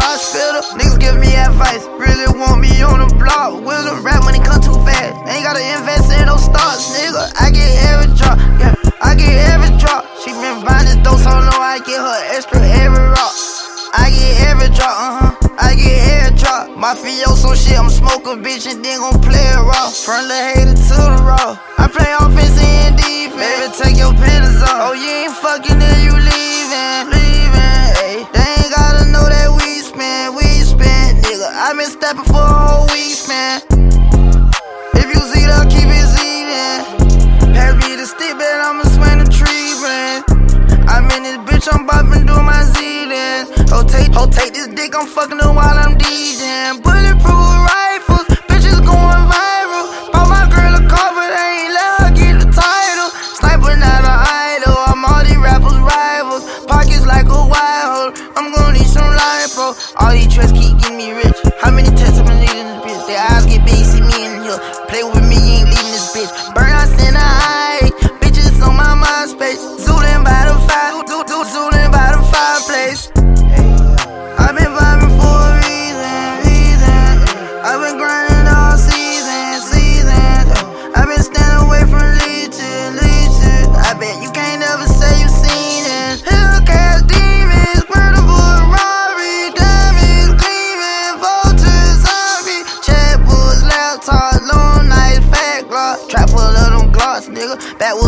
hospital. Niggas give me advice, really want me on the block with them. Rap money come too fast, ain't gotta invest in no stocks, nigga. I get every drop, yeah, I get every drop. She been buying this dope, so low, I get her extra every rock. I get every drop, I get every drop. Mafioso shit, I'm smoking bitch and then gon' play it raw. From the hater to the raw, I play offense and defense. Baby, take your panties off. Oh, you ain't fucking then you leaving, ayy. They ain't gotta know that we spend, nigga. I been stepping for a whole week, man. If you see that, keep it seeding. Pass me the stick, bet I'ma swing the tree, man. I'm in this bitch, I'm bopping, do my Zealand. Ho, take this dick, I'm fucking her while I'm DJing. Bulletproof rifles, bitches going viral. Bought my girl a car, but I ain't let her get the title. Sniper, not an idol, I'm all these rappers' rivals. Pockets like a wild hole, I'm gonna need some lipo. All these tricks keep getting me rich. How many tests I've been leading this bitch? Their eyes get big, see me in here. Play with me, you ain't leaving this bitch. Burn out in the eye, bitches on my MySpace. Zoolin' by the fire, zoolin' by the fireplace. I've been vibing for a reason. I've been grinding all season. I've been staying away from leeches. I bet you can't ever say you seen it. Hellcat demons, murderable Rari, diamonds gleaming, vultures, zombie, chat books, laptop, long night, fat glock, trap full of them glocks, nigga. Back